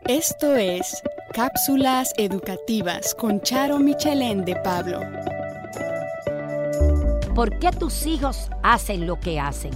Esto es Cápsulas Educativas con Charo Michelén de Pablo. ¿Por qué tus hijos hacen lo que hacen?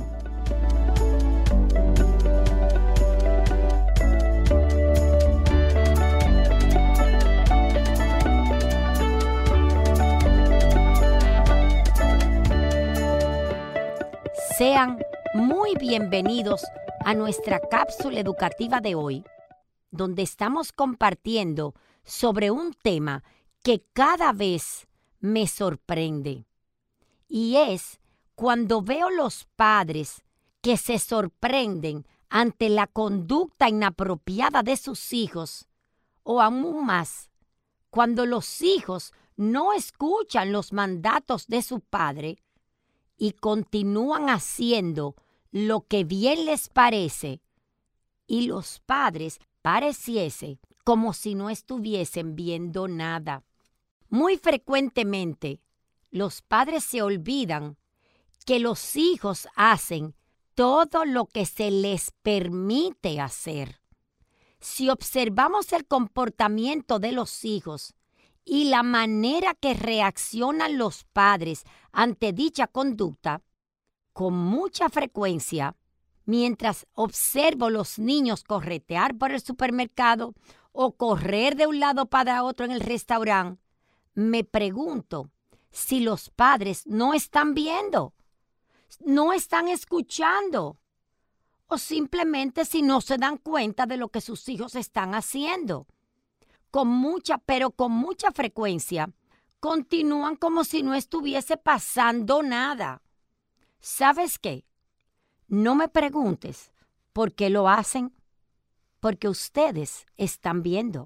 Sean muy bienvenidos a nuestra cápsula educativa de hoy, donde estamos compartiendo sobre un tema que cada vez me sorprende. Y es cuando veo los padres que se sorprenden ante la conducta inapropiada de sus hijos, o aún más, cuando los hijos no escuchan los mandatos de su padre y continúan haciendo lo que bien les parece, y los padres pareciese como si no estuviesen viendo nada. Muy frecuentemente, los padres se olvidan que los hijos hacen todo lo que se les permite hacer. Si observamos el comportamiento de los hijos y la manera que reaccionan los padres ante dicha conducta, con mucha frecuencia, mientras observo los niños corretear por el supermercado o correr de un lado para otro en el restaurante, me pregunto si los padres no están viendo, no están escuchando, o simplemente si no se dan cuenta de lo que sus hijos están haciendo. Con mucha frecuencia, continúan como si no estuviese pasando nada. ¿Sabes qué? No me preguntes por qué lo hacen, porque ustedes están viendo.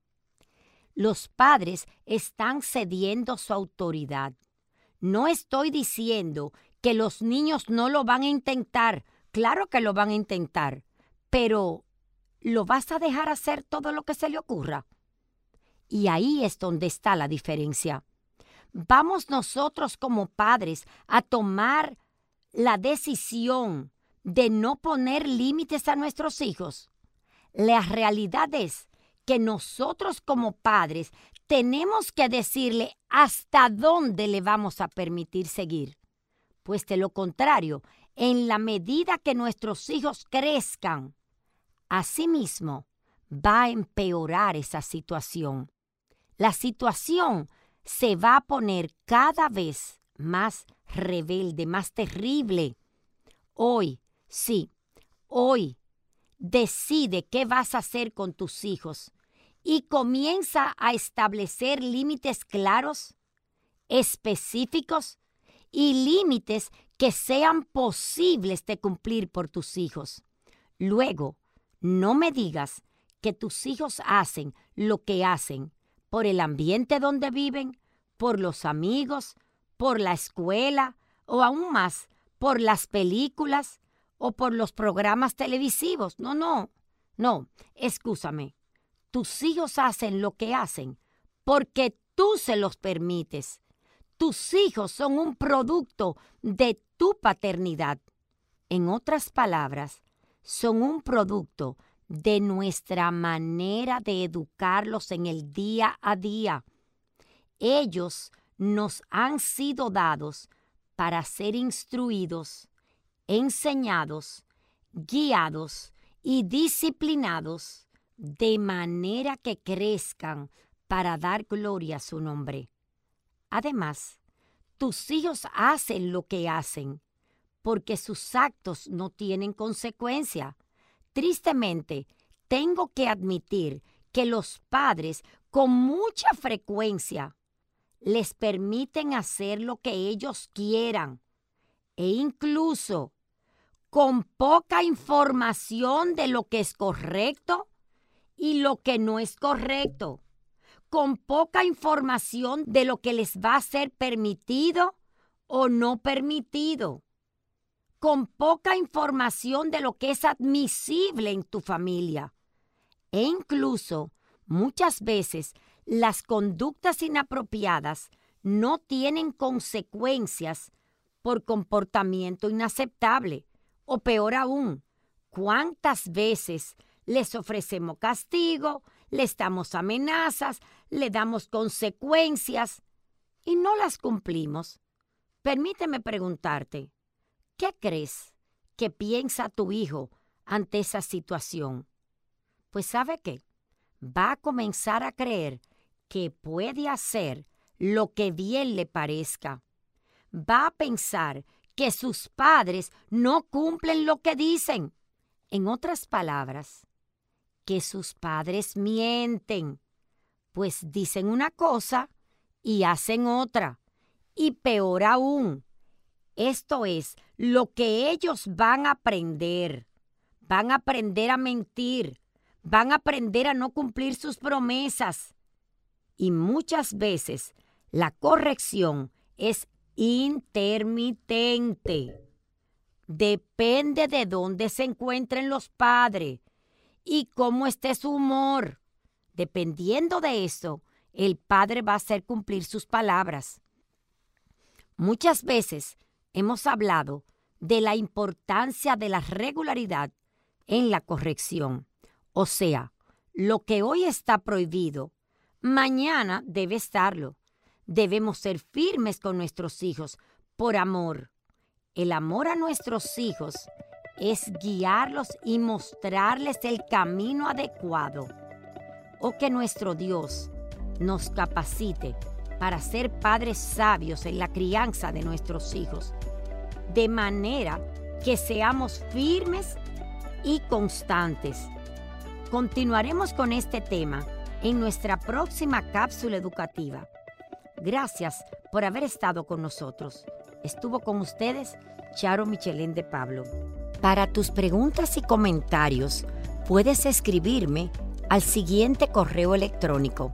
Los padres están cediendo su autoridad. No estoy diciendo que los niños no lo van a intentar. Claro que lo van a intentar, pero ¿lo vas a dejar hacer todo lo que se le ocurra? Y ahí es donde está la diferencia. Vamos nosotros como padres a tomar la decisión de no poner límites a nuestros hijos. La realidad es que nosotros como padres tenemos que decirle hasta dónde le vamos a permitir seguir. Pues de lo contrario, en la medida que nuestros hijos crezcan, asimismo va a empeorar esa situación. La situación se va a poner cada vez más rebelde, más terrible. Hoy decide qué vas a hacer con tus hijos y comienza a establecer límites claros, específicos y límites que sean posibles de cumplir por tus hijos. Luego, no me digas que tus hijos hacen lo que hacen por el ambiente donde viven, por los amigos, por la escuela o aún más por las películas o por los programas televisivos. No, excúsame. Tus hijos hacen lo que hacen porque tú se los permites. Tus hijos son un producto de tu paternidad. En otras palabras, son un producto de nuestra manera de educarlos en el día a día. Ellos nos han sido dados para ser instruidos, enseñados, guiados y disciplinados de manera que crezcan para dar gloria a su nombre. Además, tus hijos hacen lo que hacen porque sus actos no tienen consecuencia. Tristemente, tengo que admitir que los padres con mucha frecuencia les permiten hacer lo que ellos quieran e incluso con poca información de lo que es correcto y lo que no es correcto, con poca información de lo que les va a ser permitido o no permitido, con poca información de lo que es admisible en tu familia. E incluso, muchas veces, las conductas inapropiadas no tienen consecuencias por comportamiento inaceptable. O peor aún, ¿cuántas veces Les ofrecemos castigo, les damos amenazas, le damos consecuencias y no las cumplimos. Permíteme preguntarte, ¿qué crees que piensa tu hijo ante esa situación? Pues ¿sabe qué? Va a comenzar a creer que puede hacer lo que bien le parezca. Va a pensar que sus padres no cumplen lo que dicen. En otras palabras, que sus padres mienten, pues dicen una cosa y hacen otra. Y peor aún, esto es lo que ellos van a aprender. Van a aprender a mentir, van a aprender a no cumplir sus promesas. Y muchas veces la corrección es intermitente. Depende de dónde se encuentren los padres y cómo esté su humor. Dependiendo de eso, el padre va a hacer cumplir sus palabras. Muchas veces hemos hablado de la importancia de la regularidad en la corrección. O sea, lo que hoy está prohibido, mañana debe estarlo. Debemos ser firmes con nuestros hijos por amor. El amor a nuestros hijos es guiarlos y mostrarles el camino adecuado. O que nuestro Dios nos capacite para ser padres sabios en la crianza de nuestros hijos, de manera que seamos firmes y constantes. Continuaremos con este tema en nuestra próxima cápsula educativa. Gracias por haber estado con nosotros. Estuvo con ustedes Charo Michelén de Pablo. Para tus preguntas y comentarios, puedes escribirme al siguiente correo electrónico: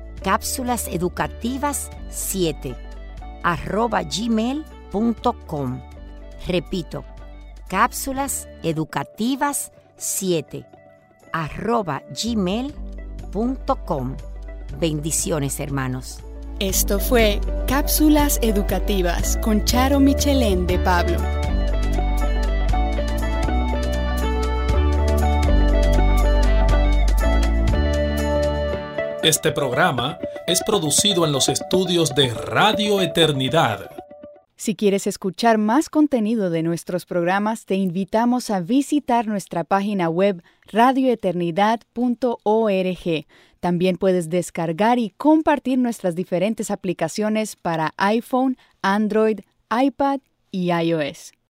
cápsulaseducativas7@gmail.com. Repito, cápsulaseducativas7@gmail.com. Bendiciones, hermanos. Esto fue Cápsulas Educativas con Charo Michelén de Pablo. Este programa es producido en los estudios de Radio Eternidad. Si quieres escuchar más contenido de nuestros programas, te invitamos a visitar nuestra página web radioeternidad.org. También puedes descargar y compartir nuestras diferentes aplicaciones para iPhone, Android, iPad y iOS.